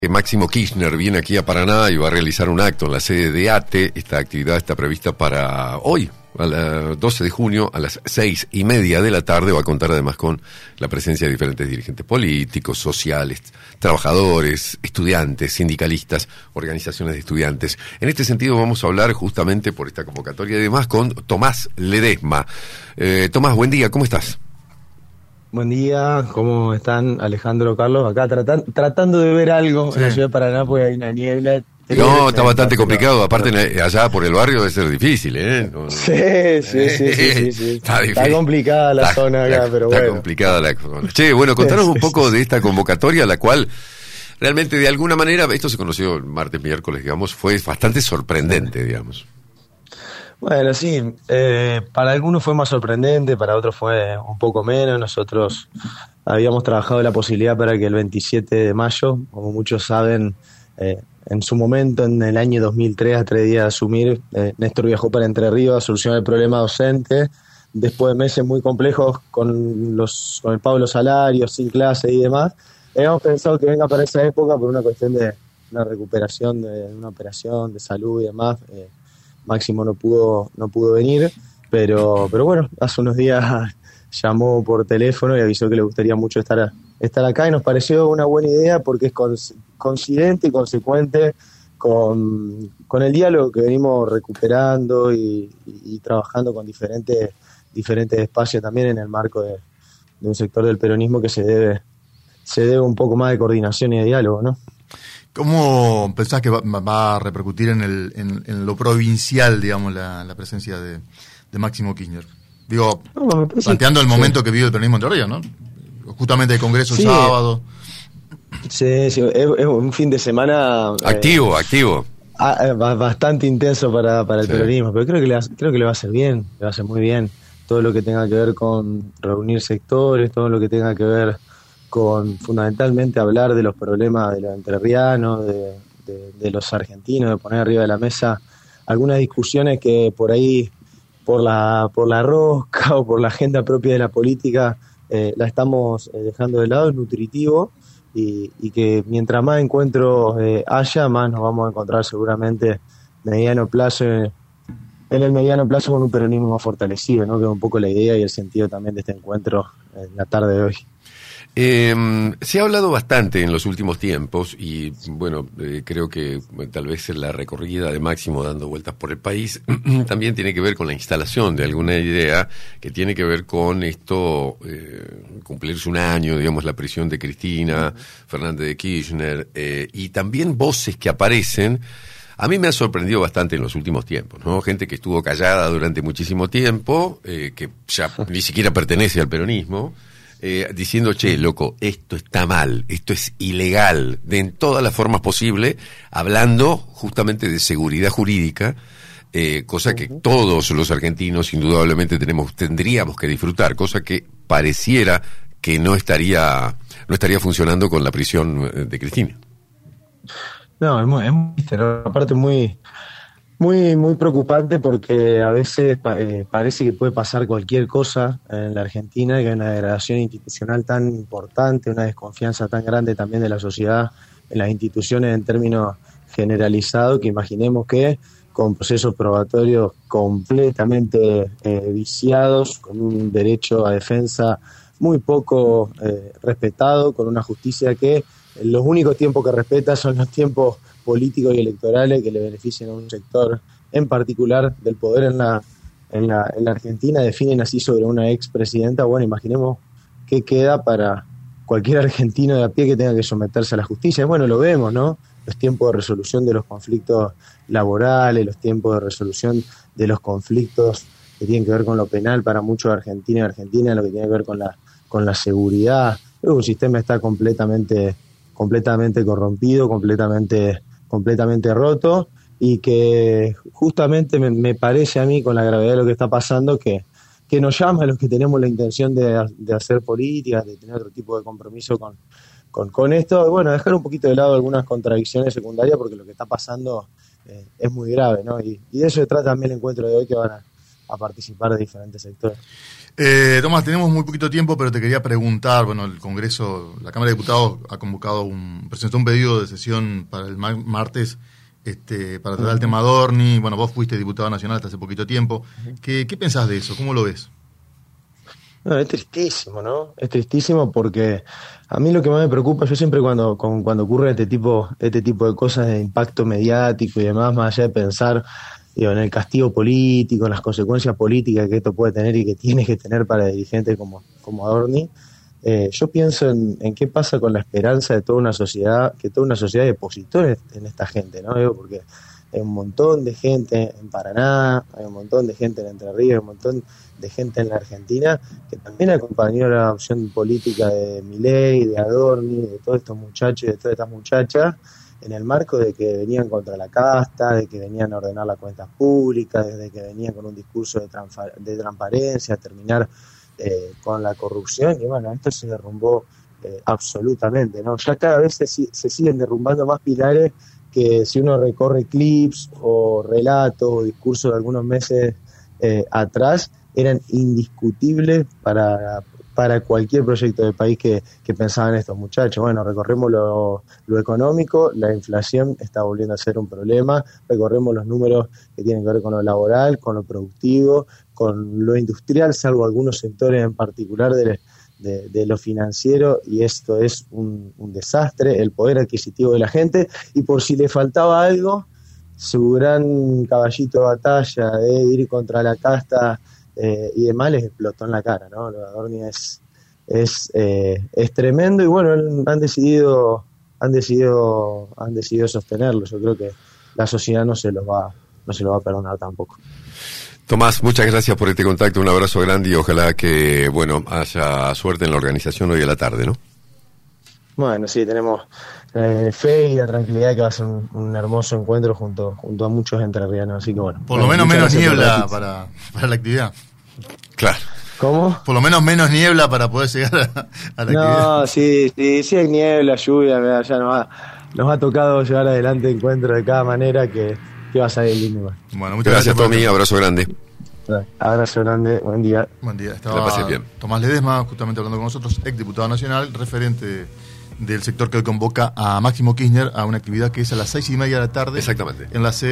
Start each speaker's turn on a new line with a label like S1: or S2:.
S1: Máximo Kirchner viene aquí a Paraná y va a realizar un acto en la sede de ATE. Esta actividad está prevista para hoy, a las 12 de junio, a las 6:30 de la tarde. Va a contar además con la presencia de diferentes dirigentes políticos, sociales, trabajadores, estudiantes, sindicalistas, organizaciones de estudiantes. En este sentido vamos a hablar justamente por esta convocatoria y demás con Tomás Ledesma. Tomás, buen día, ¿cómo estás?
S2: Buen día, ¿cómo están Alejandro, Carlos? Acá tratando de ver algo en la ciudad de Paraná, porque hay una niebla.
S1: No, está bastante complicado, aparte allá por el barrio debe ser difícil, ¿eh?
S2: Sí. Está complicada la zona acá, pero bueno.
S1: Está complicada la zona. Che, bueno, contanos un poco de esta convocatoria, la cual realmente de alguna manera, esto se conoció el martes, miércoles, digamos, fue bastante sorprendente, digamos.
S2: Bueno, sí, para algunos fue más sorprendente, para otros fue un poco menos. Nosotros habíamos trabajado la posibilidad para que el 27 de mayo, como muchos saben, en su momento, en el año 2003, a 3 días de asumir, Néstor viajó para Entre Ríos a solucionar el problema docente, después de meses muy complejos con el pago de los salarios, sin clase y demás. Habíamos pensado que venga para esa época por una cuestión de una recuperación de una operación de salud y demás. Máximo no pudo venir, pero bueno, hace unos días llamó por teléfono y avisó que le gustaría mucho estar acá, y nos pareció una buena idea porque es coincidente y consecuente con el diálogo que venimos recuperando y trabajando con diferentes espacios también en el marco de un sector del peronismo que se debe un poco más de coordinación y de diálogo, ¿no?
S3: ¿Cómo pensás que va a repercutir en lo provincial, digamos, la presencia de Máximo Kirchner? Digo, planteando el momento que vive el peronismo en Entre Ríos, ¿no? Justamente el Congreso el sábado. Sí, es
S2: un fin de semana
S1: activo.
S2: Bastante intenso para el peronismo, pero creo que le va a hacer bien, le va a hacer muy bien. Todo lo que tenga que ver con reunir sectores, todo lo que tenga que ver con fundamentalmente hablar de los problemas de los entrerrianos, de los argentinos, de poner arriba de la mesa algunas discusiones que por ahí, por la rosca o por la agenda propia de la política, la estamos dejando de lado. Es nutritivo y que mientras más encuentros haya, más nos vamos a encontrar seguramente en el mediano plazo con un peronismo más fortalecido, ¿no? Que es un poco la idea y el sentido también de este encuentro en la tarde de hoy.
S1: Se ha hablado bastante en los últimos tiempos y bueno, creo que tal vez la recorrida de Máximo dando vueltas por el país también tiene que ver con la instalación de alguna idea que tiene que ver con esto, cumplirse un año, digamos, la prisión de Cristina Fernández de Kirchner, y también voces que aparecen. A mí me ha sorprendido bastante en los últimos tiempos, ¿no? Gente que estuvo callada durante muchísimo tiempo, que ya ni siquiera pertenece al peronismo, diciendo, che, loco, esto está mal, esto es ilegal, en todas las formas posibles, hablando justamente de seguridad jurídica, cosa que todos los argentinos indudablemente tendríamos que disfrutar, cosa que pareciera que no estaría funcionando con la prisión de Cristina.
S2: No, es muy aparte muy preocupante porque a veces parece que puede pasar cualquier cosa en la Argentina, que hay una degradación institucional tan importante, una desconfianza tan grande también de la sociedad en las instituciones en términos generalizados, que imaginemos que con procesos probatorios completamente viciados, con un derecho a defensa muy poco respetado, con una justicia que los únicos tiempos que respeta son los tiempos políticos y electorales que le benefician a un sector en particular del poder en la Argentina, definen así sobre una expresidenta. Bueno, imaginemos qué queda para cualquier argentino de a pie que tenga que someterse a la justicia. Bueno, lo vemos, ¿no? Los tiempos de resolución de los conflictos laborales, los tiempos de resolución de los conflictos que tienen que ver con lo penal para muchos argentinos y argentinas, lo que tiene que ver con la seguridad. Creo que un sistema está completamente corrompido, completamente roto, y que justamente me parece a mí, con la gravedad de lo que está pasando, que nos llama a los que tenemos la intención de hacer política, de tener otro tipo de compromiso con esto, bueno, dejar un poquito de lado algunas contradicciones secundarias, porque lo que está pasando es muy grave, ¿no? Y de eso se trata también el encuentro de hoy, que van a participar de diferentes sectores.
S3: Tomás, tenemos muy poquito tiempo, pero te quería preguntar, bueno, el Congreso, la Cámara de Diputados ha convocado presentó un pedido de sesión para el martes para tratar el tema Adorni. Bueno, vos fuiste diputado nacional hasta hace poquito tiempo. ¿Qué pensás de eso? ¿Cómo lo ves?
S2: No, es tristísimo, ¿no? Es tristísimo porque a mí lo que más me preocupa, yo siempre cuando ocurre este tipo de cosas de impacto mediático y demás, más allá de pensar en el castigo político, en las consecuencias políticas que esto puede tener y que tiene que tener para dirigentes como Adorni, yo pienso en qué pasa con la esperanza de toda una sociedad, que toda una sociedad depositó en esta gente, ¿no? Porque hay un montón de gente en Paraná, hay un montón de gente en Entre Ríos, hay un montón de gente en la Argentina que también acompañó la opción política de Milei, de Adorni, de todos estos muchachos y de todas estas muchachas, en el marco de que venían contra la casta, de que venían a ordenar las cuentas públicas, de que venían con un discurso de transparencia, a terminar con la corrupción, y bueno, esto se derrumbó absolutamente, ¿no? Ya cada vez se siguen derrumbando más pilares que si uno recorre clips o relatos o discursos de algunos meses atrás, eran indiscutibles para cualquier proyecto de país que pensaban estos muchachos. Bueno, recorremos lo económico, la inflación está volviendo a ser un problema, recorremos los números que tienen que ver con lo laboral, con lo productivo, con lo industrial, salvo algunos sectores en particular de lo financiero, y esto es un desastre, el poder adquisitivo de la gente, y por si le faltaba algo, su gran caballito de batalla de ir contra la casta y demás les explotó en la cara, ¿no? Lo de Adorni es tremendo, y bueno, han decidido sostenerlo. Yo creo que la sociedad no se lo va a perdonar tampoco.
S1: Tomás, muchas gracias por este contacto, un abrazo grande y ojalá que, bueno, haya suerte en la organización hoy a la tarde, ¿no?
S2: Bueno, sí, tenemos fe y la tranquilidad que va a ser un hermoso encuentro junto a muchos entrerrianos, así que bueno.
S3: Por lo menos menos niebla para la actividad.
S1: Claro.
S2: ¿Cómo?
S3: Por lo menos menos niebla para poder llegar a la actividad.
S2: No, sí hay niebla, lluvia, ya nos ha tocado llevar adelante encuentros de cada manera que va a salir lindo.
S1: Bueno, muchas gracias Tommy, abrazo grande.
S2: Abrazo grande, buen día.
S3: Buen día,
S1: que la pases bien.
S3: Tomás Ledesma, justamente hablando con nosotros, ex diputado nacional, referente del sector que convoca a Máximo Kirchner a una actividad que es a las 6:30 de la tarde.
S1: Exactamente.
S3: En la sede